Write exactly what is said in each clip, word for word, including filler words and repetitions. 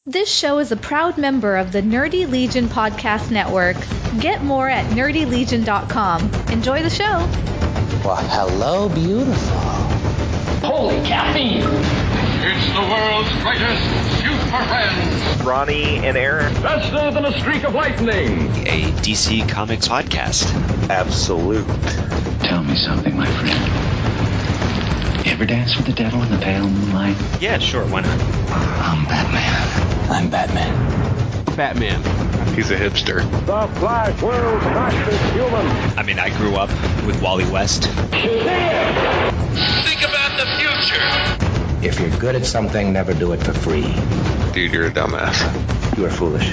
This show is a proud member of the Nerdy Legion Podcast Network. Get more at nerdy legion dot com. Enjoy the show. Well, hello, beautiful. Holy caffeine! It's the world's greatest super friends. Ronnie and Aaron. Faster than a streak of lightning. A D C Comics podcast. Absolute. Tell me something, my friend. You ever dance with the devil in the pale moonlight? Yeah, sure, why not? I'm Batman. I'm Batman. Batman. He's a hipster. The Flash, world's fastest human. I mean, I grew up with Wally West. Shazam! Think about the future. If you're good at something, never do it for free. Dude, you're a dumbass. You are foolish.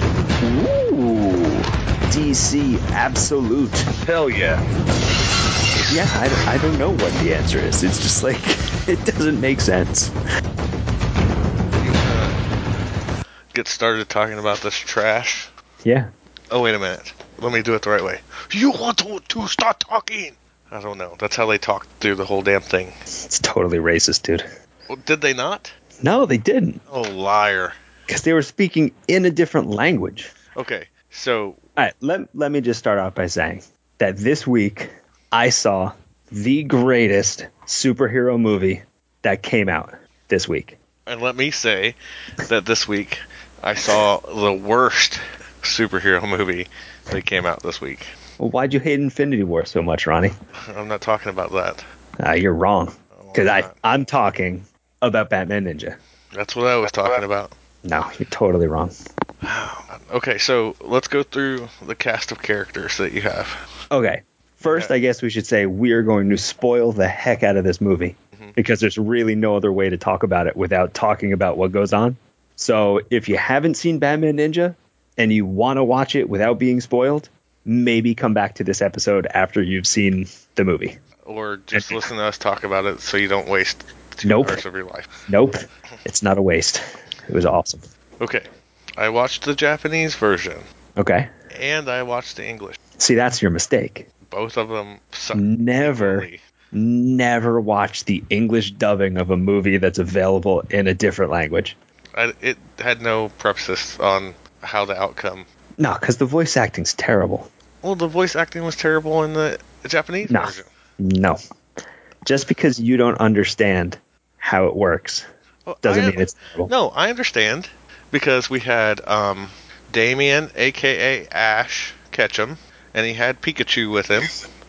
Ooh. D C Absolute. Hell yeah. Yeah, I, I don't know what the answer is. It's just like, it doesn't make sense. You wanna get started talking about this trash? Yeah. Oh, wait a minute. Let me do it the right way. You want to, to start talking? I don't know. That's how they talk through the whole damn thing. It's totally racist, dude. Well, did they not? No, they didn't. Oh, liar. Because they were speaking in a different language. Okay, so... All right, let, let me just start off by saying that this week I saw the greatest superhero movie that came out this week. And let me say that this week I saw the worst superhero movie that came out this week. Well, why'd you hate Infinity War so much, Ronnie? I'm not talking about that. Uh, you're wrong. Because Oh, I not. I'm talking about Batman Ninja. That's what I was talking about. No, you're totally wrong. Okay, so let's go through the cast of characters that you have. Okay. First, Okay. I guess we should say we are going to spoil the heck out of this movie Mm-hmm. because there's really no other way to talk about it without talking about what goes on. So if you haven't seen Batman Ninja and you want to watch it without being spoiled, maybe come back to this episode after you've seen the movie. Or just listen to us talk about it so you don't waste two Nope. hours of your life. Nope. It's not a waste. It was awesome. Okay, I watched the Japanese version, Okay. and I watched the English. See, that's your mistake. Both of them suck. Never, equally. never watch the English dubbing of a movie that's available in a different language. I, it had no preface on how the outcome. No, because the voice acting's terrible. Well, the voice acting was terrible in the Japanese No. version. No. Just because you don't understand how it works Well, doesn't I- mean it's terrible. No, I understand, because we had um, Damien, a k a. Ash Ketchum, and he had Pikachu with him.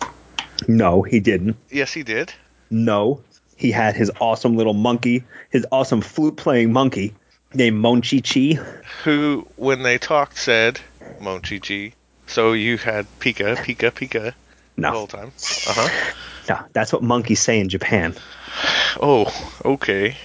No, he didn't. Yes, he did. No. He had his awesome little monkey, his awesome flute-playing monkey named Monchi-Chi. Who, when they talked, said, Monchi-Chi. So you had Pika, Pika, Pika the whole No. time. Uh-huh. No, that's what monkeys say in Japan. Oh, okay.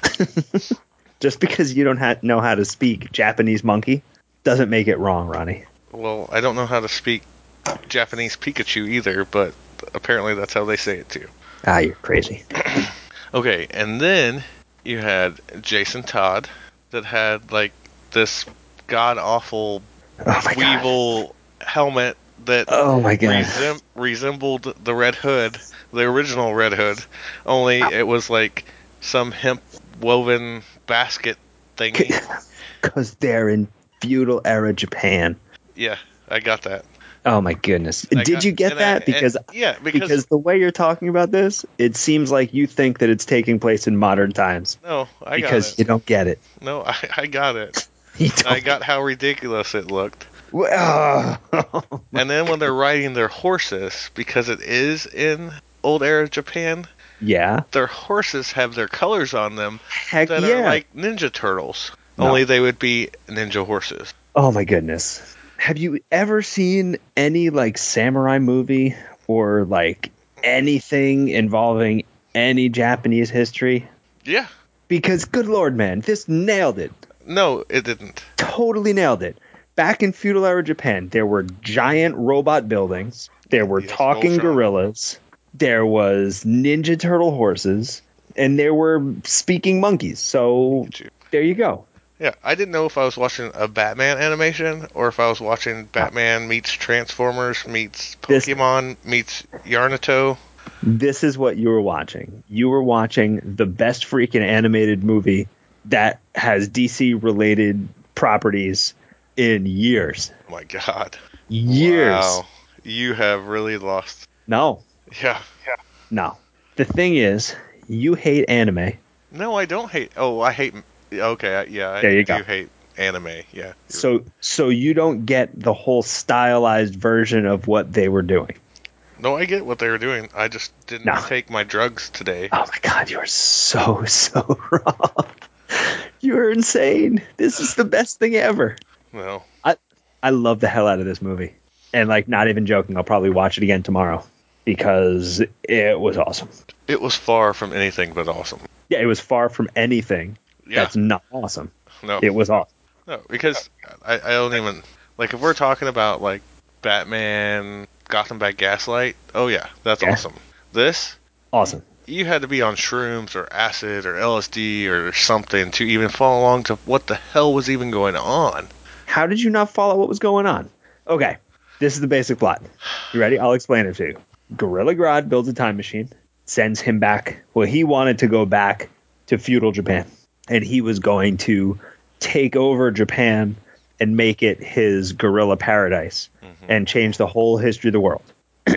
Just because you don't ha- know how to speak Japanese monkey doesn't make it wrong, Ronnie. Well, I don't know how to speak Japanese Pikachu either, but apparently that's how they say it too. Ah, you're crazy. Okay, and then you had Jason Todd that had like this god-awful Oh my god. Weevil helmet that Oh my god. resem- resembled the Red Hood, the original Red Hood, only it was like some hemp woven basket thingy. Because they're in feudal era Japan. Yeah, I got that. Oh my goodness. I Did got- you get and I- that? and- Because yeah, because, because the way you're talking about this, it seems like you think that it's taking place in modern times. no, I got Because it. you don't get it. No, I, I got it. You don't. I got how ridiculous it looked. Well, And then when they're riding their horses, because it is in old era Japan, yeah. their horses have their colors on them Heck that yeah. are like Ninja Turtles. No. Only they would be ninja horses. Oh my goodness. Have you ever seen any like samurai movie or like anything involving any Japanese history? Yeah. Because good lord, man, this nailed it. No, it didn't. Totally nailed it. Back in feudal era Japan, there were giant robot buildings. There were Yes, talking Voltron. gorillas. There was Ninja Turtle horses. And there were speaking monkeys. So Pikachu. there you go. Yeah, I didn't know if I was watching a Batman animation or if I was watching Batman meets Transformers meets This- Pokemon meets Yarnato. This is what you were watching. You were watching the best freaking animated movie that has D C related properties in years. Oh my God. Years. Wow. You have really lost. No, Yeah. Yeah. no. The thing is, you hate anime. No, I don't hate. Oh, I hate. Okay, I- yeah, I There you do go. hate anime. Yeah. So, so you don't get the whole stylized version of what they were doing. No, I get what they were doing. I just didn't No. take my drugs today. Oh my God, you are so, so wrong. You're insane. This is the best thing ever. No. I, I love the hell out of this movie. And like, not even joking, I'll probably watch it again tomorrow because it was awesome. It was far from anything but awesome. Yeah, it was far from anything Yeah. that's not awesome. No. It was awesome. No, because I, I don't even like if we're talking about like Batman, Gotham by Gaslight. Oh yeah, that's Yeah. awesome. This, Awesome. you had to be on shrooms or acid or L S D or something to even follow along to what the hell was even going on. How did you not follow what was going on? Okay, this is the basic plot. You ready? I'll explain it to you. Gorilla Grodd builds a time machine, sends him back. Well, he wanted to go back to feudal Japan, and he was going to take over Japan and make it his gorilla paradise Mm-hmm. and change the whole history of the world.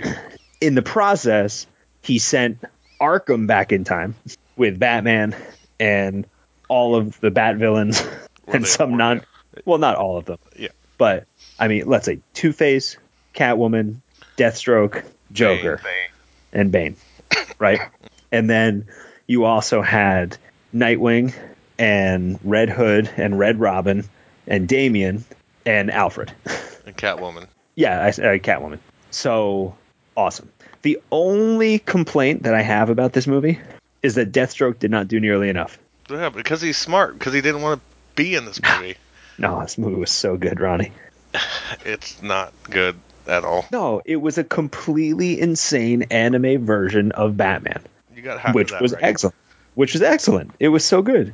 In the process, he sent Arkham back in time with Batman and all of the Bat villains Were and they- some were non, they- well, not all of them, Yeah. but I mean, let's say Two-Face, Catwoman, Deathstroke, Joker, Bane. and Bane, right? And then you also had Nightwing and Red Hood and Red Robin and Damian and Alfred. And Catwoman. Yeah, I, uh, Catwoman. So awesome. The only complaint that I have about this movie is that Deathstroke did not do nearly enough. Yeah, because he's smart. Because he didn't want to be in this movie. No, this movie was so good, Ronnie. It's not good at all. No, it was a completely insane anime version of Batman, You got half which of that was right. excellent. Which was excellent. It was so good.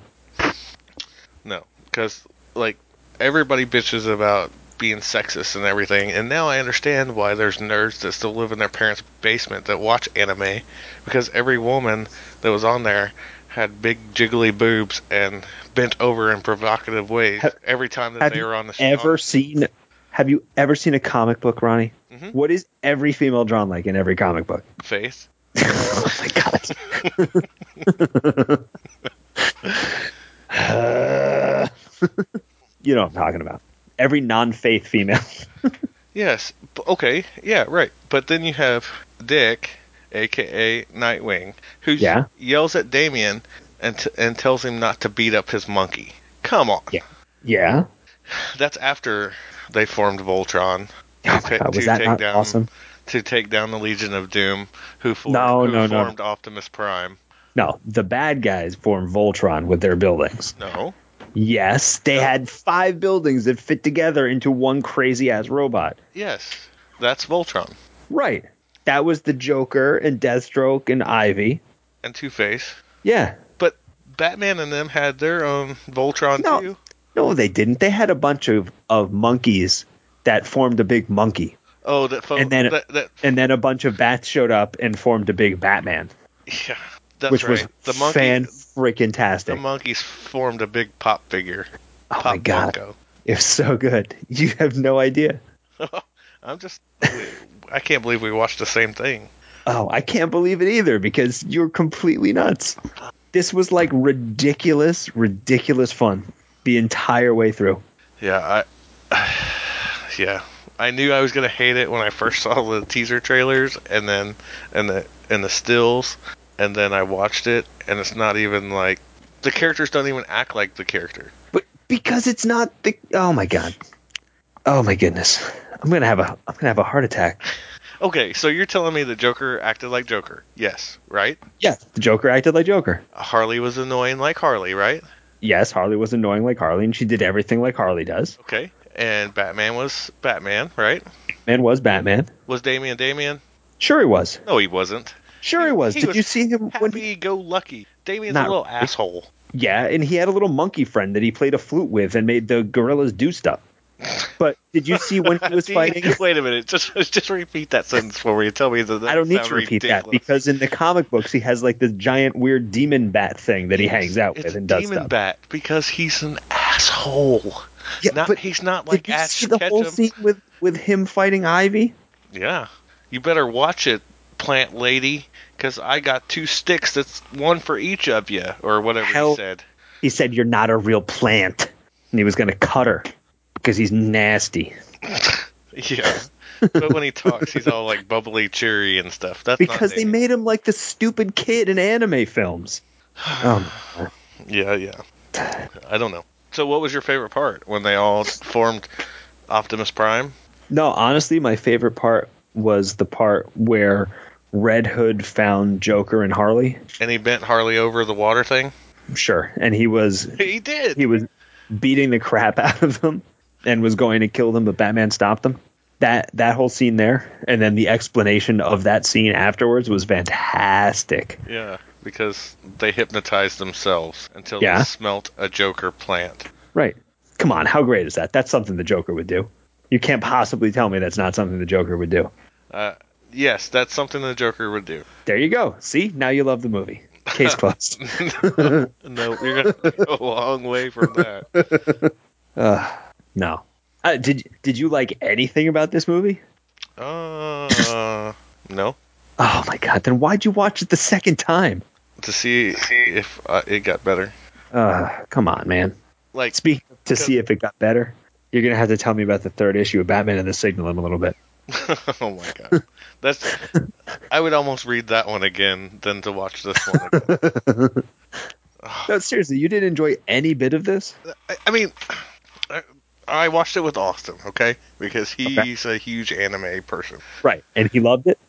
No, because like everybody bitches about being sexist and everything, and now I understand why there's nerds that still live in their parents' basement that watch anime, because every woman that was on there had big jiggly boobs and bent over in provocative ways Have- every time that Have they you were on the ever on, seen? Have you ever seen a comic book, Ronnie? Mhm. What is every female drawn like in every comic book? Faith. Oh my god! Uh, you know what I'm talking about. Every non-faith female. Yes. b- Okay. Yeah. Right. But then you have Dick, aka Nightwing, who Yeah. yells at Damien and t- and tells him not to beat up his monkey. Come on. Yeah. Yeah. That's after they formed Voltron. Oh my ta- God, was to that take not down, awesome? To take down the Legion of Doom, who, for- No, who no, no, formed Optimus Prime. No, the bad guys formed Voltron with their buildings. No. Yes, they had five buildings that fit together into one crazy ass robot. Yes. That's Voltron. Right. That was the Joker and Deathstroke and Ivy. And Two-Face. Yeah. But Batman and them had their own Voltron No. too. No, they didn't. They had a bunch of, of monkeys that formed a big monkey. Oh, that fo- And then- that, that And then a bunch of bats showed up and formed a big Batman, yeah, that's which right. was the monkey fan freaking the tastic. monkeys formed a big pop figure. Oh Pop my God. Funko. It was so good. You have no idea. I'm just I can't believe we watched the same thing. Oh, I can't believe it either because you're completely nuts. This was like ridiculous, ridiculous fun the entire way through. Yeah, I yeah. I knew I was gonna hate it when I first saw the teaser trailers and then and the and the stills, and then I watched it and it's not even like the characters don't even act like the character. But because it's not the oh my god. Oh my goodness. I'm going to have a I'm going to have a heart attack. Okay, so you're telling me the Joker acted like Joker? Yes, right? Yeah, the Joker acted like Joker. Harley was annoying like Harley, right? Yes, Harley was annoying like Harley and she did everything like Harley does. Okay, and Batman was Batman, right? Man was Batman. Was Damian Damian? Sure he was. No, he wasn't. Sure he was. He Did was you see him when he Happy-go-lucky. Damian's Not a little really. asshole. Yeah, and he had a little monkey friend that he played a flute with and made the gorillas do stuff. But did you see when he was Do you- fighting? Wait a minute. Just just repeat that sentence for me and tell me that. that I don't need sounds to repeat that ridiculous. because in the comic books he has like this giant weird demon bat thing that he hangs out it's with a and does demon stuff. bat because he's an asshole. He's Yeah, not. but He's not like Did you Ash see the whole Ketchum. scene with, with him fighting Ivy? Yeah, you better watch it, plant lady, because I got two sticks. That's one for each of you, or whatever Hell- he said. He said, "You're not a real plant," and he was going to cut her because he's nasty. Yeah, but when he talks, he's all like bubbly, cheery, and stuff. That's Because not they Daniel. made him like the stupid kid in anime films. Um, Yeah, yeah. I don't know. So, what was your favorite part when they all formed Optimus Prime? no, honestly, my favorite part was the part where Red Hood found Joker and Harley. And he bent Harley over the water thing. Sure, and he was He did. he was beating the crap out of them and was going to kill them, but Batman stopped them. That that whole scene there, and then the explanation of that scene afterwards was fantastic. Yeah, because they hypnotized themselves until Yeah. they smelt a Joker plant. Right. Come on, how great is that? That's something the Joker would do. You can't possibly tell me that's not something the Joker would do. Uh, yes, that's something the Joker would do. There you go. See? Now you love the movie. Case closed. no, no, you're going to go a long way from that. uh, no. Uh, did did you like anything about this movie? Uh, no. Oh my god, then why'd you watch it the second time? To see if uh, it got better. Uh, come on, man. Like, Speak to see if it got better. You're gonna have to tell me about the third issue of Batman and the Signal in a little bit. oh my god, that's. I would almost read that one again than to watch this one again. No, seriously, you didn't enjoy any bit of this? I, I mean, I, I watched it with Austin, okay, because he's okay. a huge anime person, right? And he loved it.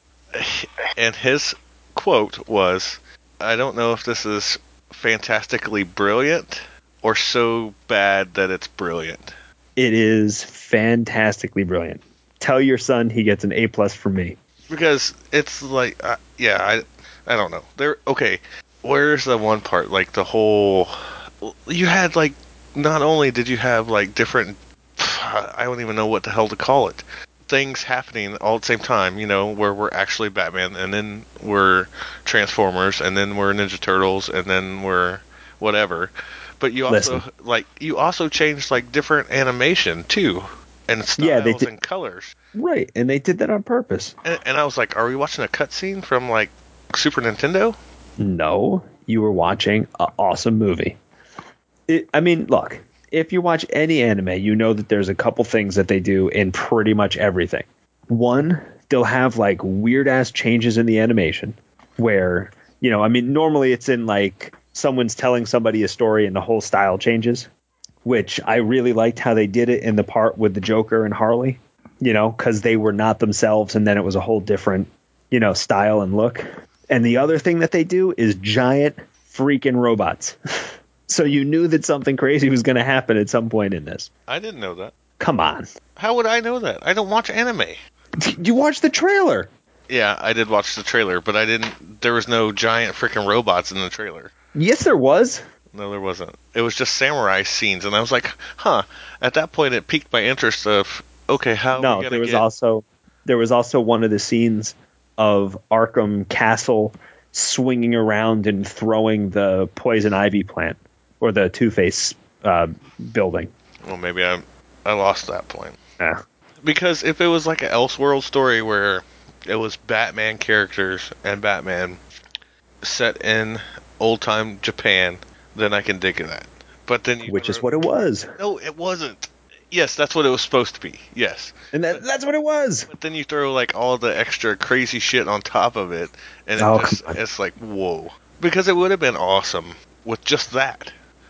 And his quote was, "I don't know if this is fantastically brilliant or so bad that it's brilliant." It is fantastically brilliant. Tell your son he gets an A plus from me. Because it's like, uh, yeah, I, I don't know. There, okay. Where's the one part? Like the whole, you had like, not only did you have like different, I don't even know what the hell to call it, things happening all at the same time. You know, where we're actually Batman, and then we're Transformers, and then we're Ninja Turtles, and then we're whatever. But you also Listen. like you also changed like different animation too. And styles yeah, they did, and colors. Right, and they did that on purpose. And, and I was like, are we watching a cutscene from, like, Super Nintendo? No, you were watching an awesome movie. It, I mean, look, if you watch any anime, you know that there's a couple things that they do in pretty much everything. One, they'll have, like, weird-ass changes in the animation where, you know, I mean, normally it's in, like, someone's telling somebody a story and the whole style changes. Which I really liked how they did it in the part with the Joker and Harley, you know, because they were not themselves, and then it was a whole different, you know, style and look. And the other thing that they do is giant freaking robots. So you knew that something crazy was going to happen at some point in this. I didn't know that. Come on. How would I know that? I don't watch anime. You watched the trailer. Yeah, I did watch the trailer, but I didn't. There was no giant freaking robots in the trailer. Yes, there was. No, there wasn't. It was just samurai scenes, and I was like, huh. At that point, it piqued my interest of, okay, how no, are we gonna there was get... also there was also one of the scenes of Arkham Castle swinging around and throwing the poison ivy plant or the Two-Face uh, building. Well, maybe I I lost that point. Yeah. Because if it was like an Elseworld story where it was Batman characters and Batman set in old-time Japan, then I can dig that. But then you Which never... is what it was. No, it wasn't. Yes, that's what it was supposed to be. Yes. And that, that's what it was. But then you throw like all the extra crazy shit on top of it, and it Oh, just, come on. it's like, whoa. Because it would have been awesome with just that.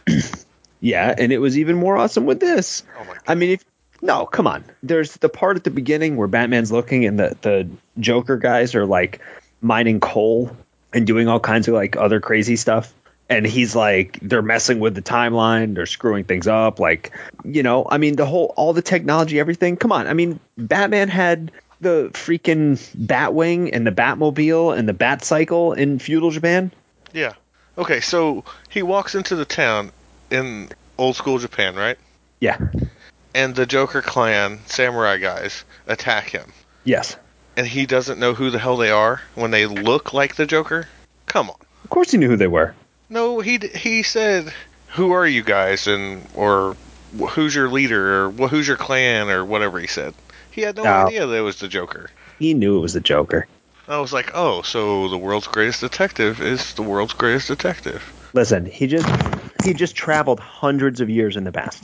Yeah, and it was even more awesome with this. Oh my God. I mean, if no, come on. There's the part at the beginning where Batman's looking and the, the Joker guys are like mining coal and doing all kinds of like other crazy stuff. And he's like, they're messing with the timeline. They're screwing things up. Like, you know, I mean, the whole, all the technology, everything. Come on. I mean, Batman had the freaking Batwing and the Batmobile and the Batcycle in feudal Japan. Yeah. Okay, so he walks into the town in old school Japan, right? Yeah. And the Joker clan, samurai guys, attack him. Yes. And he doesn't know who the hell they are when they look like the Joker? Come on. Of course he knew who they were. No, he he said, "Who are you guys?" and or wh- who's your leader, or wh- who's your clan, or whatever he said. He had no No. idea that it was the Joker. He knew it was the Joker. I was like, oh, so the world's greatest detective is the world's greatest detective. Listen, he just he just traveled hundreds of years in the past.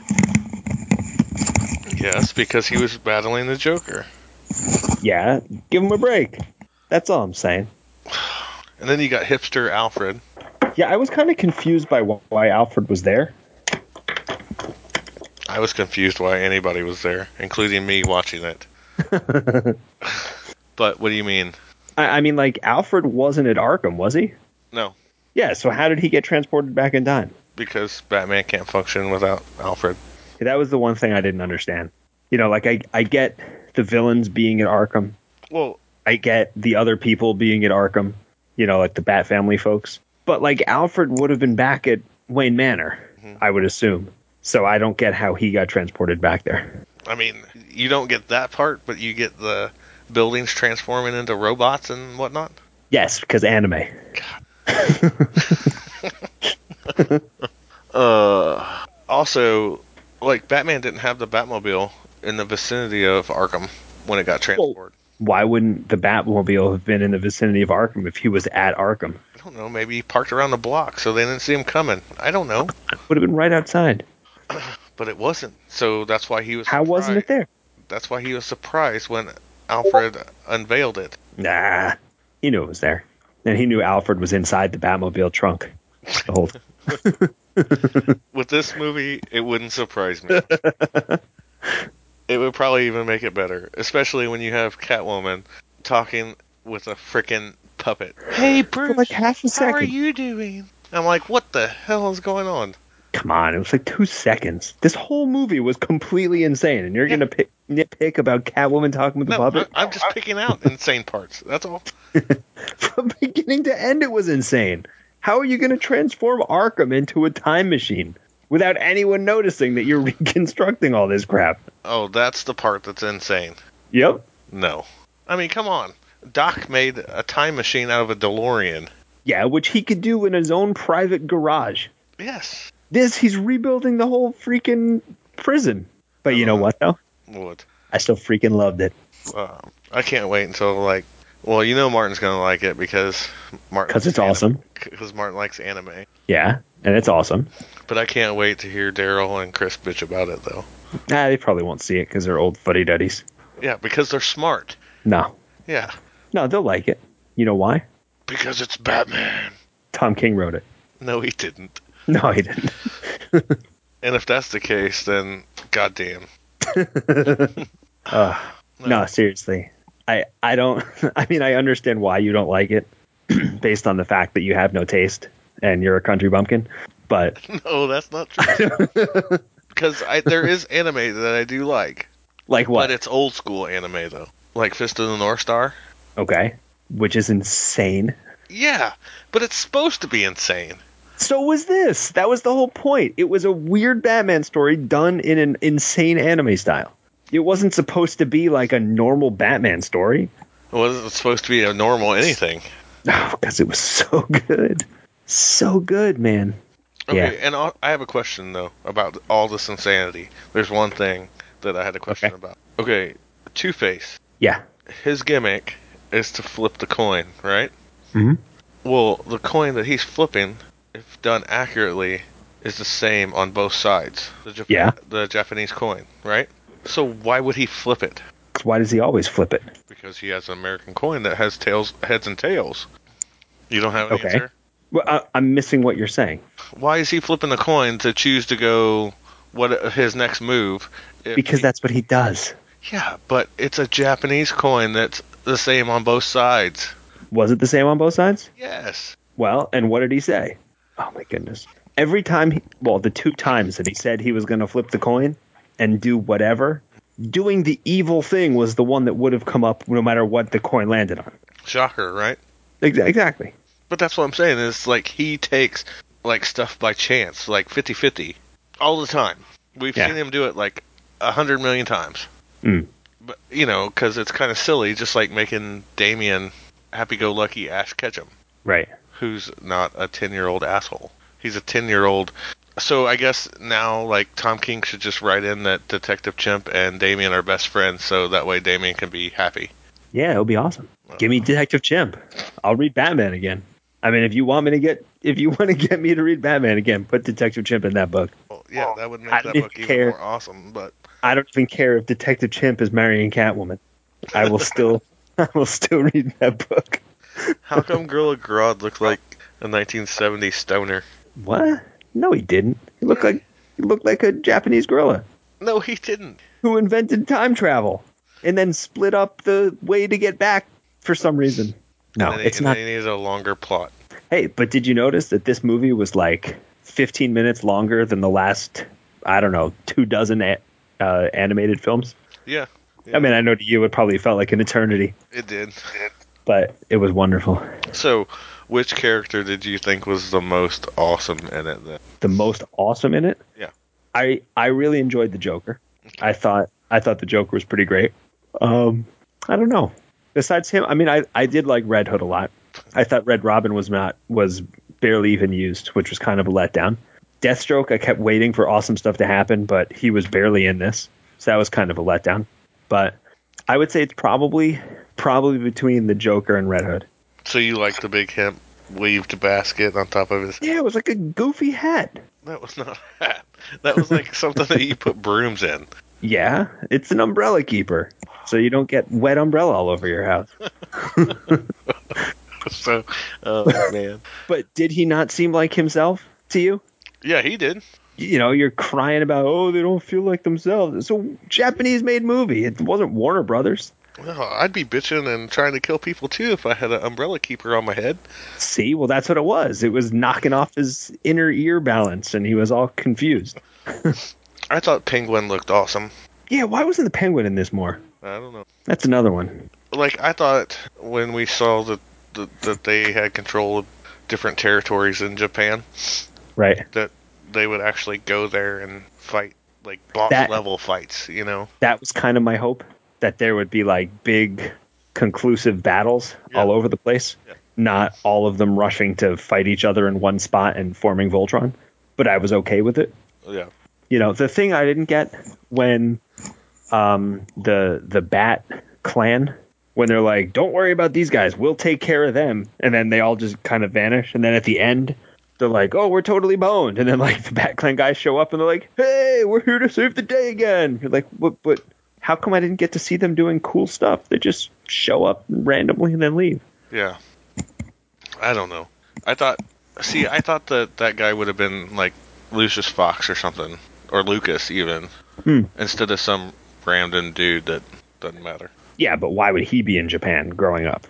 Yes, because he was battling the Joker. Yeah, give him a break. That's all I'm saying. And then you got hipster Alfred. Yeah, I was kind of confused by wh- why Alfred was there. I was confused why anybody was there, including me watching it. But what do you mean? I, I mean, like, Alfred wasn't at Arkham, was he? No, Yeah, so how did he get transported back in time? because Batman can't function without Alfred. That was the one thing I didn't understand. You know, like, I, I get the villains being at Arkham. Well, I get the other people being at Arkham. You know, like the Bat family folks. But, like, Alfred would have been back at Wayne Manor, mm-hmm. I would assume. So I don't get how he got transported back there. I mean, you don't get that part, but you get the buildings transforming into robots and whatnot. Yes, because anime. uh, also, like, Batman didn't have the Batmobile in the vicinity of Arkham when it got transported. Well, why wouldn't the Batmobile have been in the vicinity of Arkham if he was at Arkham? I don't know. Maybe he parked around the block so they didn't see him coming. I don't know. Would have been right outside. But it wasn't. So that's why he was How surprised. wasn't it there? That's why he was surprised when Alfred unveiled it. Nah. He knew it was there. And he knew Alfred was inside the Batmobile trunk. The whole With this movie, it wouldn't surprise me. It would probably even make it better, especially when you have Catwoman talking with a frickin' puppet. Hey, Bruce, for like half a second. How are you doing? I'm like, what the hell is going on? Come on, it was like two seconds. This whole movie was completely insane, and you're yeah. going to nitpick about Catwoman talking with the no, puppet? I'm just picking out insane parts. That's all. From beginning to end, it was insane. How are you going to transform Arkham into a time machine without anyone noticing that you're reconstructing all this crap? Oh, that's the part that's insane. Yep. No. I mean, come on. Doc made a time machine out of a DeLorean. Yeah, which he could do in his own private garage. Yes. This, he's rebuilding the whole freaking prison. But you know what, though? What? I still freaking loved it. Uh, I can't wait until, like, well, you know Martin's going to like it because Martin Because it's anime, awesome. Because Martin likes anime. Yeah, and it's awesome. But I can't wait to hear Daryl and Chris bitch about it, though. Nah, they probably won't see it because they're old fuddy-duddies. Yeah, because they're smart. No. Yeah. No, they'll like it. You know why? Because it's Batman. Tom King wrote it. No, he didn't. No, he didn't. And if that's the case, then goddamn. uh, no. no, seriously. I, I don't... I mean, I understand why you don't like it based on the fact that you have no taste and you're a country bumpkin, but... No, that's not true. Because I, there is anime that I do like. Like what? But it's old school anime, though. Like Fist of the North Star. Okay. Which is insane. Yeah, but it's supposed to be insane. So was this. That was the whole point. It was a weird Batman story done in an insane anime style. It wasn't supposed to be like a normal Batman story. It wasn't supposed to be a normal anything. No, because it was so good. So good, man. Okay, yeah. and I have a question, though, about all this insanity. There's one thing that I had a question okay. about. Okay, Two-Face. Yeah. His gimmick is to flip the coin, right? Mm-hmm. Well, the coin that he's flipping, if done accurately, is the same on both sides. The Jap- yeah. The Japanese coin, right? So why would he flip it? Why does he always flip it? Because he has an American coin that has tails, heads and tails. You don't have an okay. answer? Well, I, I'm missing what you're saying. Why is he flipping the coin to choose to go what his next move? Because he, that's what he does. Yeah, but it's a Japanese coin that's the same on both sides. Was it the same on both sides? Yes. Well, and what did he say? Oh, my goodness. Every time, he, well, the two times that he said he was going to flip the coin and do whatever, doing the evil thing was the one that would have come up no matter what the coin landed on. Shocker, right? Exactly. But that's what I'm saying. Is like he takes like stuff by chance, like fifty-fifty, all the time. We've yeah. seen him do it like a hundred million times. Mm. But, you know, because it's kind of silly, just like making Damian happy-go-lucky Ash Ketchum. Right. Who's not a ten-year-old asshole. He's a ten-year-old So I guess now, like, Tom King should just write in that Detective Chimp and Damien are best friends, so that way Damien can be happy. Yeah, it'll be awesome. Give me Detective Chimp. I'll read Batman again. I mean, if you want me to get, if you want to get me to read Batman again, put Detective Chimp in that book. Well, yeah, that would make I that don't book even even care. more awesome. But I don't even care if Detective Chimp is marrying Catwoman. I will still, I will still read that book. how come Gorilla Grodd looked like a nineteen seventies stoner? What? No, he didn't. He looked like he looked like a Japanese gorilla No, he didn't. who invented time travel and then split up the way to get back for some reason. No, and then, it's and not. Then he needs a longer plot. Hey, but did you notice that this movie was like fifteen minutes longer than the last, I don't know, two dozen a- uh, animated films? Yeah, yeah. I mean, I know to you it probably felt like an eternity, It did. but it was wonderful. So, which character did you think was the most awesome in it then? The most awesome in it? Yeah. I I really enjoyed the Joker. I thought I thought the Joker was pretty great. Um, I don't know. Besides him, I mean, I, I did like Red Hood a lot. I thought Red Robin was not was barely even used, which was kind of a letdown. Deathstroke, I kept waiting for awesome stuff to happen, but he was barely in this, so that was kind of a letdown. But I would say it's probably probably between the Joker and Red Hood. So you like the big hemp weaved basket on top of his? Yeah, it was like a goofy hat. That was not a hat. That was like something that you put brooms in. Yeah, it's an umbrella keeper, so you don't get wet umbrella all over your house. So, oh man. But did he not seem like himself to you? Yeah, he did. You know, you're crying about, oh, they don't feel like themselves. It's a Japanese-made movie. It wasn't Warner Brothers. Well, I'd be bitching and trying to kill people too if I had an umbrella keeper on my head. See, well, that's what it was. It was knocking off his inner ear balance, and he was all confused. I thought Penguin looked awesome. Yeah, why wasn't the Penguin in this more? I don't know. That's another one. Like, I thought when we saw that the, that they had control of different territories in Japan, Right. that they would actually go there and fight, like, boss-level fights, you know? That was kind of my hope, that there would be, like, big, conclusive battles Yeah. all over the place. Yeah. Not all of them rushing to fight each other in one spot and forming Voltron. But I was okay with it. Yeah. You know, the thing I didn't get when um, the the Bat clan, when they're like, don't worry about these guys, we'll take care of them. And then they all just kind of vanish. And then at the end, they're like, oh, we're totally boned. And then, like, the Bat clan guys show up and they're like, hey, we're here to save the day again. You're like, what, but how come I didn't get to see them doing cool stuff? They just show up randomly and then leave. Yeah. I don't know. I thought, see, I thought that that guy would have been, like, Lucius Fox or something. Or Lucas, even. Hmm. Instead of some random dude that doesn't matter. Yeah, but why would he be in Japan growing up?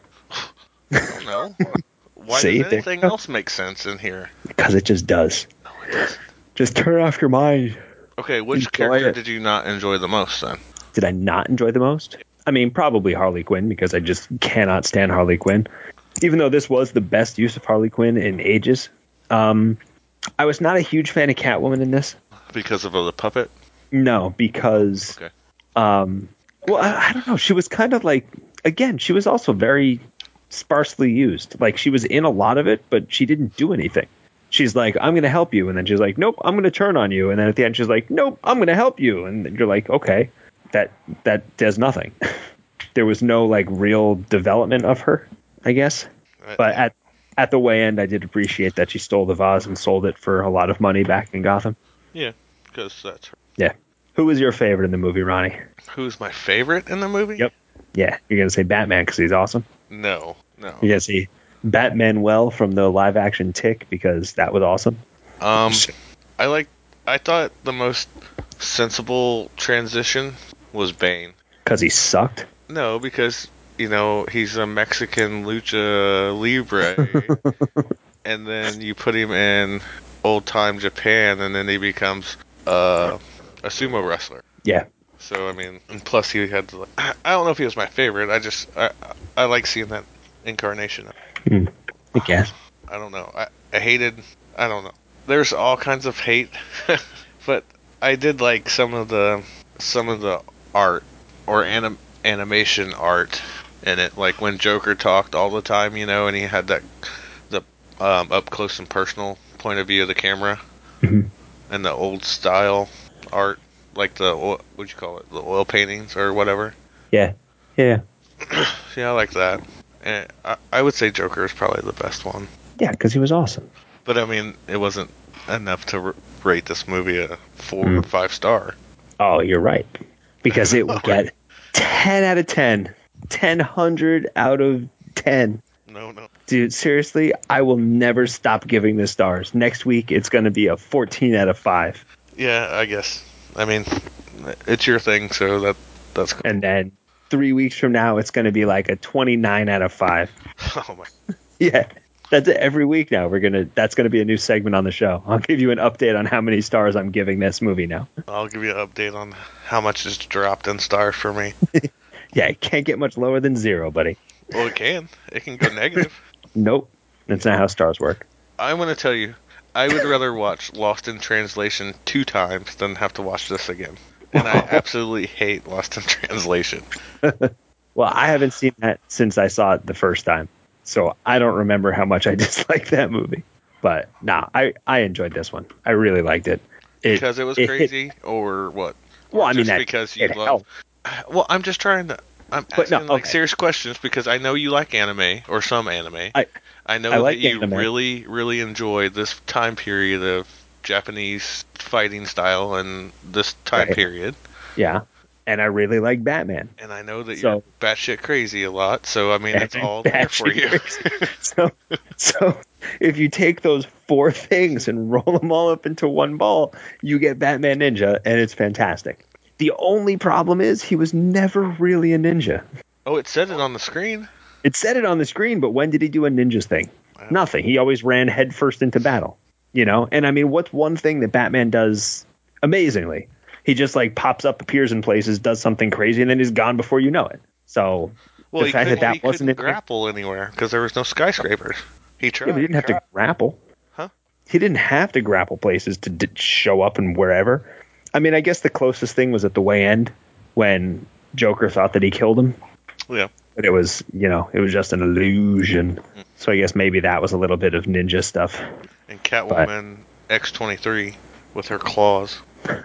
I don't know. Why See, does there- anything else make sense in here? Because it just does. No, it doesn't. Just turn off your mind. Okay, which Enjoy character it. did you not enjoy the most, then? Did I not enjoy the most? I mean, probably Harley Quinn, because I just cannot stand Harley Quinn. Even though this was the best use of Harley Quinn in ages. Um, I was not a huge fan of Catwoman in this. Because of the puppet? No, because, Okay. um, well, I, I don't know. She was kind of like, again, she was also very sparsely used. Like, she was in a lot of it, but she didn't do anything. She's like, I'm going to help you. And then she's like, nope, I'm going to turn on you. And then at the end, she's like, nope, I'm going to help you. And you're like, okay, that that does nothing. There was no, like, real development of her, I guess. Right. But at at the way end, I did appreciate that she stole the vase and sold it for a lot of money back in Gotham. Yeah, because that's her. Yeah. Who was your favorite in the movie, Ronnie? Who's my favorite in the movie? Yep. Yeah, you're going to say Batman because he's awesome. No, no. You're going to say Batman well from the live action Tick because that was awesome. Um, I like. I thought the most sensible transition was Bane. Because he sucked. No, because you know he's a Mexican lucha libre, and then you put him in old time Japan, and then he becomes uh, a sumo wrestler. Yeah. So I mean, and plus he had. To, I I don't know if he was my favorite. I just I I like seeing that incarnation. Hmm. I guess. I don't know. I, I hated. I don't know. There's all kinds of hate, but I did like some of the some of the art or anim, animation art in it. Like when Joker talked all the time, you know, and he had that the um, up close and personal point of view of the camera. Mhm. and the old style art, like the oil, what'd you call it, the oil paintings or whatever. Yeah, yeah, Yeah, I like that. And I, I would say Joker is probably the best one. yeah, because he was awesome. But I mean, it wasn't enough to r- rate this movie a four Mm. or five star. Oh, you're right. Because it would Oh, right. get ten out of ten. ten hundred out of ten. No, no. Dude, seriously, I will never stop giving this stars. Next week, it's going to be a fourteen out of five. Yeah, I guess. I mean, it's your thing, so that that's cool. And then three weeks from now, it's going to be like a twenty-nine out of five. Oh my. Yeah, that's it. Every week now. We're gonna. That's going to be a new segment on the show. I'll give you an update on how many stars I'm giving this movie now. I'll give you an update on how much it's dropped in stars for me. Yeah, it can't get much lower than zero, buddy. Well, it can. It can go negative. Nope, that's not how stars work. I'm going to tell you, I would rather watch Lost in Translation two times than have to watch this again. And I absolutely hate Lost in Translation. Well, I haven't seen that since I saw it the first time, so I don't remember how much I disliked that movie. But nah, I, I enjoyed this one. I really liked it. it Because it was it crazy, hit- or what? Well, Or I mean, just that, because you it love. helped. Well, I'm just trying to. I'm But no, asking like okay. serious questions because I know you like anime or some anime. I I know I like that you anime. really, really enjoy this time period of Japanese fighting style and this time Right. period. yeah, and I really like Batman. And I know that So- you're batshit crazy a lot, so I mean, it's And all there for you. batshit so, so if you take those four things and roll them all up into one ball, you get Batman Ninja, and it's fantastic. The only problem is he was never really a ninja. Oh, it said it on the screen. It said it on the screen, but when did he do a ninja thing? Nothing. He always ran headfirst into battle. You know? And I mean, what's one thing that Batman does amazingly? He just like pops up, appears in places, does something crazy, and then he's gone before you know it. So Well, the he fact couldn't, that that he wasn't couldn't in here- grapple anywhere because there was no skyscrapers. He tried. Yeah, but he didn't have to grapple. Huh? He didn't have to grapple places to d- show up and wherever. I mean, I guess the closest thing was at the way end when Joker thought that he killed him. Yeah. But it was, you know, it was just an illusion. So I guess maybe that was a little bit of ninja stuff. And Catwoman X twenty-three with her claws.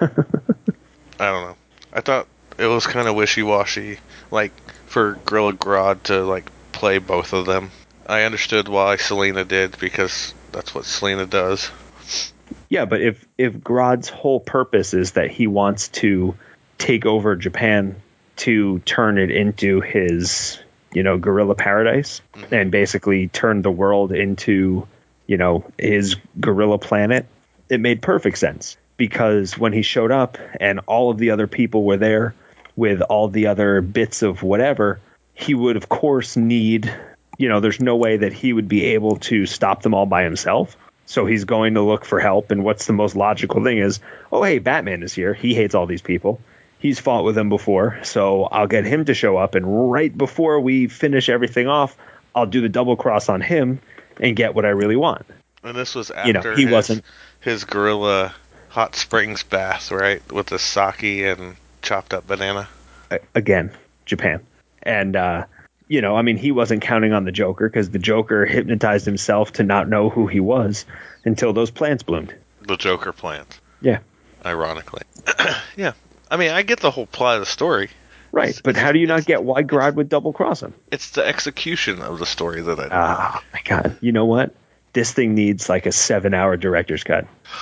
I don't know. I thought it was kind of wishy-washy, like for Gorilla Grodd to like play both of them. I understood why Selena did because that's what Selena does. Yeah, but if if Grodd's whole purpose is that he wants to take over Japan to turn it into his, you know, gorilla paradise Mm-hmm. and basically turn the world into, you know, his gorilla planet, it made perfect sense because when he showed up and all of the other people were there with all the other bits of whatever, he would of course need, you know, there's no way that he would be able to stop them all by himself. So he's going to look for help. And what's the most logical thing is, oh, hey, Batman is here. He hates all these people. He's fought with them before. So I'll get him to show up. And right before we finish everything off, I'll do the double cross on him and get what I really want. And this was after You know, he his, wasn't- his gorilla hot springs bath, right? With the sake and chopped up banana. A- Again, Japan. And, uh, you know, I mean, he wasn't counting on the Joker because the Joker hypnotized himself to not know who he was until those plants bloomed. The Joker plant, Yeah. ironically. Yeah. I mean, I get the whole plot of the story. Right. But how do you not get why Grodd would double cross him? It's the execution of the story that I Ah, my God. You know what? This thing needs like a seven hour director's cut.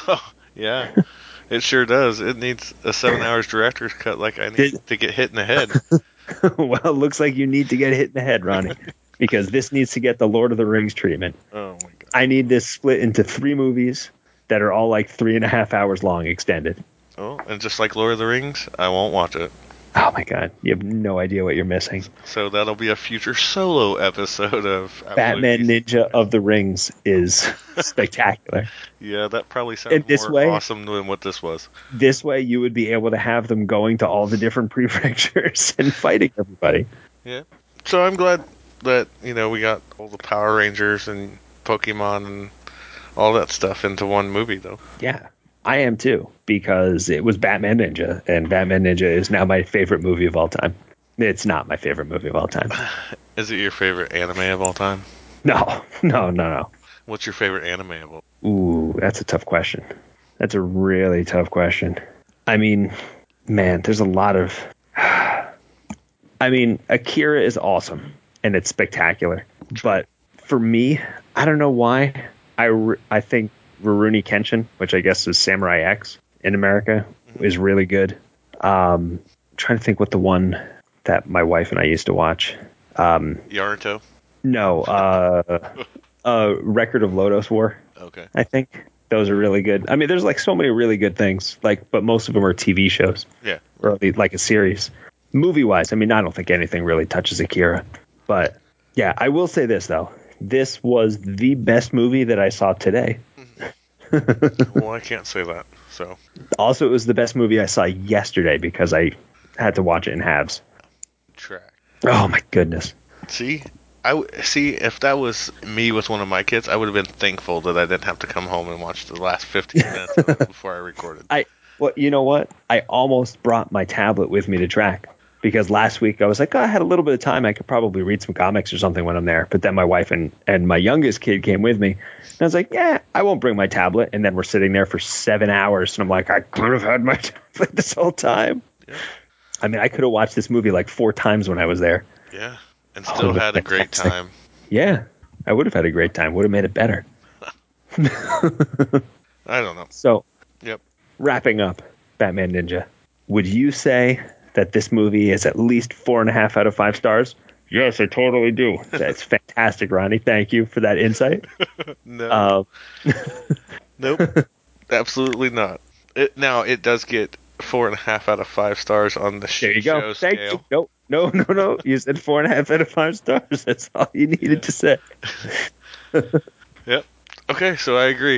Yeah, it sure does. It needs a seven hours director's cut like I need Did- to get hit in the head. Well, it looks like you need to get hit in the head, Ronnie, because this needs to get the Lord of the Rings treatment. Oh, my God. I need this split into three movies that are all like three and a half hours long extended. Oh, and just like Lord of the Rings, I won't watch it. Oh, my God. You have no idea what you're missing. So that'll be a future solo episode of Batman Absolute- Ninja of the Rings is spectacular. Yeah, that probably sounds In this more way- awesome than what this was. This way, you would be able to have them going to all the different prefectures and fighting everybody. Yeah. So I'm glad that, you know, we got all the Power Rangers and Pokemon and all that stuff into one movie, though. Yeah, I am too, because it was Batman Ninja, and Batman Ninja is now my favorite movie of all time. It's not my favorite movie of all time. Is it your favorite anime of all time? No, no, no, no. What's your favorite anime of all? Ooh, that's a tough question. That's a really tough question. I mean, man, there's a lot of... I mean, Akira is awesome, and it's spectacular. But for me, I don't know why. I, re- I think Rurouni Kenshin, which I guess is Samurai X in America, is really good. Um, I'm trying to think what the one that my wife and I used to watch. Um, Yaruto? No, uh, uh, Record of Lodoss War. Okay. I think those are really good. I mean, there's like so many really good things, like, but most of them are T V shows. Yeah. Or like a series. Movie wise, I mean, I don't think anything really touches Akira. But yeah, I will say this though. This was the best movie that I saw today. Well, I can't say that. So. Also, it was the best movie I saw yesterday because I had to watch it in halves. Track. Oh my goodness. See, I w- see if that was me with one of my kids, I would have been thankful that I didn't have to come home and watch the last fifteen minutes of it before I recorded. I well, you know what? I almost brought my tablet with me to track because last week I was like, oh, I had a little bit of time. I could probably read some comics or something when I'm there. But then my wife and, and my youngest kid came with me. And I was like, yeah, I won't bring my tablet. And then we're sitting there for seven hours. And I'm like, I could have had my tablet this whole time. Yeah. I mean, I could have watched this movie like four times when I was there. Yeah. And still had a great time. Yeah. I would have had a great time. Would have made it better. I don't know. So, yep. Wrapping up Batman Ninja, would you say that this movie is at least four and a half out of five stars? Yes, I totally do. That's fantastic, Ronnie. Thank you for that insight. No. Um, nope. Absolutely not. It, now, it does get four and a half out of five stars on the there you go. show Thank scale. you. No, no, no, no. You said four and a half out of five stars. That's all you needed Yeah. to say. Yep. Okay, so I agree.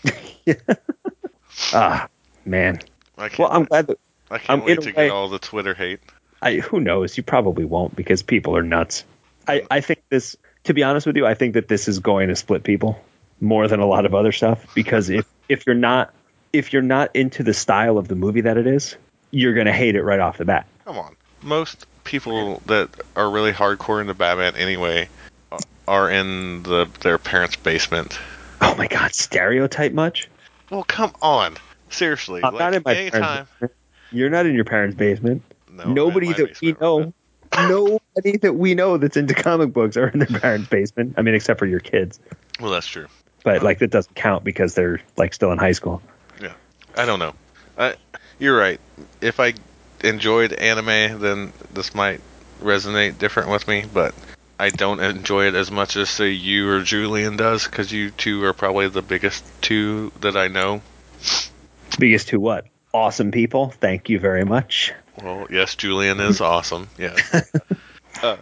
Ah, man. I can't, Well, I'm glad that I can't um, wait in a to way- get all the Twitter hate. I, who knows? You probably won't because people are nuts. I, I think this, to be honest with you, I think that this is going to split people more than a lot of other stuff because if, if you're not if you're not into the style of the movie that it is, you're going to hate it right off the bat. Come on. Most people that are really hardcore into Batman anyway are in the their parents' basement. Oh my God, stereotype much? Well, come on. Seriously. I'm like, not in my anytime. parents' basement. You're not in your parents' basement. No, I'm in Nobody my that we basement, know, nobody that we know that's into comic books are in their parents' basement. I mean, except for your kids. Well, that's true. But like that doesn't count because they're like still in high school. Yeah. I don't know. I, you're right. If I enjoyed anime, then this might resonate different with me, but I don't enjoy it as much as, say, you or Julian does, because you two are probably the biggest two that I know. Biggest two what? Awesome people. Thank you very much. Well, yes, Julian is awesome. Yes. uh,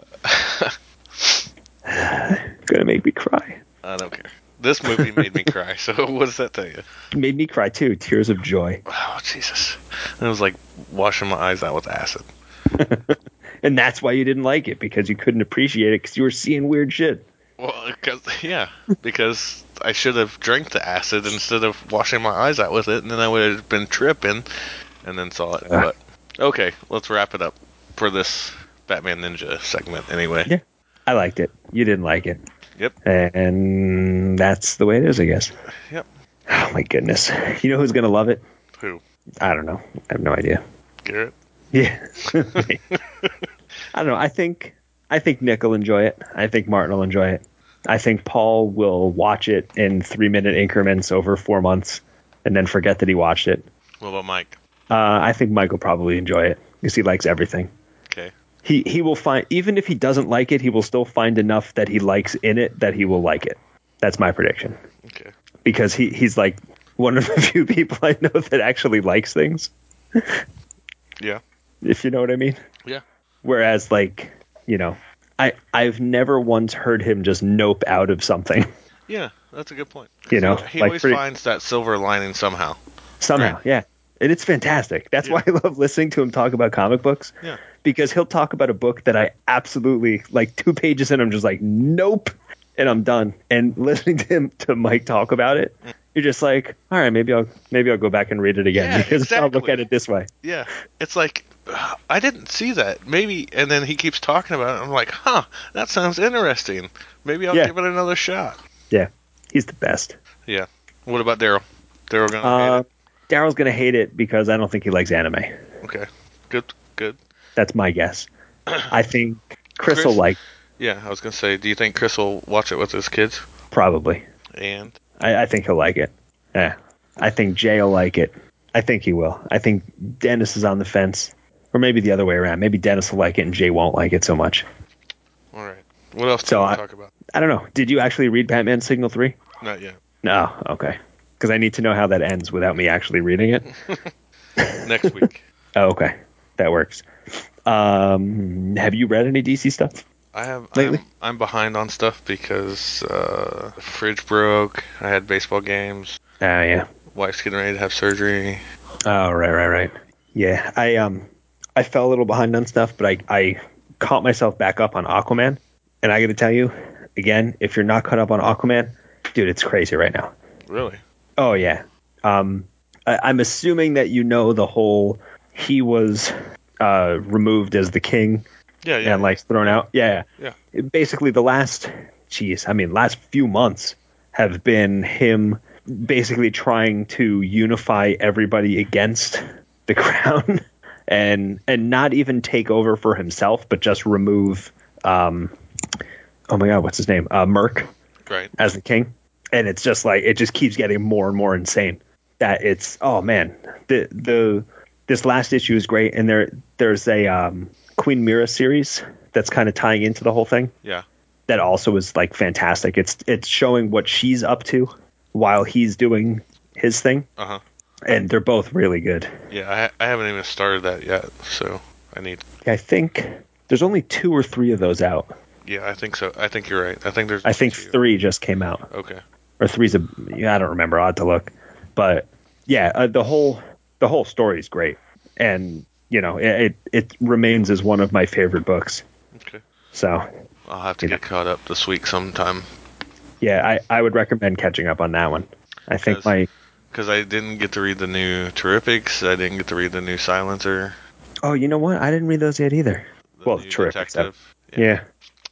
Gonna make me cry. I don't care. This movie made me cry, so what does that tell you? Made me cry too. Tears of joy. Oh, Jesus. It was like washing my eyes out with acid. And that's why you didn't like it, because you couldn't appreciate it because you were seeing weird shit. Well, because, yeah, because I should have drank the acid instead of washing my eyes out with it, and then I would have been tripping and then saw it. But okay, let's wrap it up for this Batman Ninja segment anyway. Yeah. I liked it. You didn't like it. Yep. And that's the way it is, I guess. Yep. Oh, my goodness. You know who's going to love it? Who? I don't know. I have no idea. Garrett? Yeah. I don't know. I think I think Nick will enjoy it. I think Martin will enjoy it. I think Paul will watch it in three-minute increments over four months and then forget that he watched it. What about Mike? Uh, I think Mike will probably enjoy it because he likes everything. Okay. He he will find, even if he doesn't like it, he will still find enough that he likes in it that he will like it. That's my prediction. Okay. Because he, he's like one of the few people I know that actually likes things. Yeah. If you know what I mean. Yeah. Whereas, like, you know, I, I've never once heard him just nope out of something. Yeah, that's a good point. You know, He like always pretty- finds that silver lining somehow. Somehow, Right. yeah. And it's fantastic. That's Yeah. why I love listening to him talk about comic books. Yeah. Because he'll talk about a book that I absolutely, like, two pages in, I'm just like, nope, and I'm done. And listening to him, to Mike talk about it, you're just like, all right, maybe I'll maybe I'll go back and read it again Yeah, because I'll look exactly. at it this way. Yeah. It's like, I didn't see that. Maybe, and then he keeps talking about it. I'm like, huh, that sounds interesting. Maybe I'll Yeah. give it another shot. Yeah, he's the best. Yeah. What about Daryl? Daryl gonna Uh, hate it? Daryl's going to hate it because I don't think he likes anime. Okay. Good. Good. That's my guess. I think Chris, Chris will like. Yeah, I was gonna say, do you think Chris will watch it with his kids? Probably. And I, I think he'll like it. Yeah. I think Jay will like it. I think he will. I think Dennis is on the fence. Or maybe the other way around. Maybe Dennis will like it and Jay won't like it so much. All right. What else do So you want I, to talk about? I don't know. Did you actually read Batman Signal three? Not yet. No. Okay. Because I need to know how that ends without me actually reading it. Next week. Oh, okay. That works. Um, have you read any D C stuff? I have. Lately? I'm, I'm behind on stuff because uh, the fridge broke. I had baseball games. Oh, uh, yeah. Wife's getting ready to have surgery. Oh, right, right, right. Yeah, I um, I fell a little behind on stuff, but I, I caught myself back up on Aquaman. And I got to tell you, again, if you're not caught up on Aquaman, dude, it's crazy right now. Really? Oh, yeah. Um, I, I'm assuming that you know the whole he was uh, removed as the king Yeah, yeah. and, like, thrown out. Yeah. Yeah. It, basically, the last, geez, I mean, last few months have been him basically trying to unify everybody against the crown and and not even take over for himself, but just remove, um, oh, my God, what's his name? Uh, Merc Right. as the king. And it's just like, it just keeps getting more and more insane that it's, oh man, the, the, this last issue is great. And there, there's a, um, Queen Mira series that's kind of tying into the whole thing. Yeah. That also is like fantastic. It's, it's showing what she's up to while he's doing his thing. Uh-huh. And they're both really good. Yeah, I, ha- I haven't even started that yet, so I need... I think there's only two or three of those out. Yeah, I think so. I think you're right. I think there's... I think two. three just came out. Okay. Or three's a, yeah, I don't remember. I'll have to look. But yeah, uh, the whole the whole story is great, and you know, it, it it remains as one of my favorite books. Okay. So I'll have to get know. caught up this week sometime. Yeah, I, I would recommend catching up on that one. I think my because I didn't get to read the new Terrifics. I didn't get to read the new Silencer. Oh, you know what? I didn't read those yet either. The well, new Terrifics. Detective. Yeah.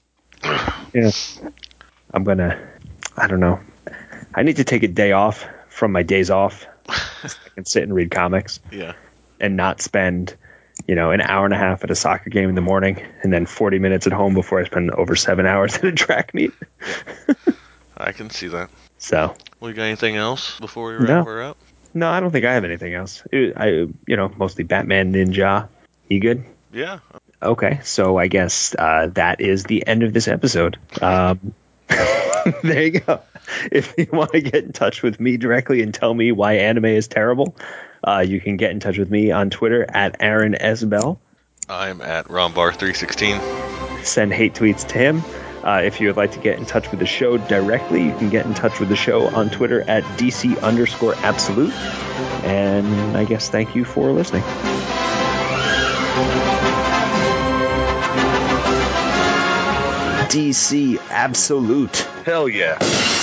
Yeah. I'm gonna. I don't know. I need to take a day off from my days off. So I can sit and read comics. Yeah. And not spend, you know, an hour and a half at a soccer game in the morning and then forty minutes at home before I spend over seven hours at a track meet. Yeah. I can see that. So. We got anything else before we wrap No. her up? No, I don't think I have anything else. It, I, you know, mostly Batman Ninja. You good? Yeah. Okay, so I guess uh, that is the end of this episode. Um, there you go. If you want to get in touch with me directly and tell me why anime is terrible, uh, you can get in touch with me on Twitter at Aaron S. Bell. I'm at Rombar three sixteen. Send hate tweets to him. Uh, if you would like to get in touch with the show directly, you can get in touch with the show on Twitter at D C underscore absolute. And I guess thank you for listening. D C Absolute. Hell yeah.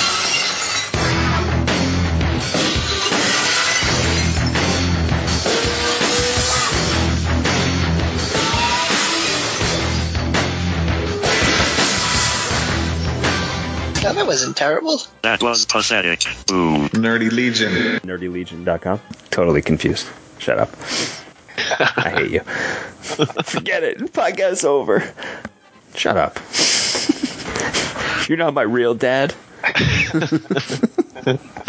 No, that wasn't terrible. That was pathetic. Ooh. Nerdy Legion. nerdy legion dot com. Totally confused. Shut up. I hate you. Forget it. Podcast's over. Shut up. You're not my real dad.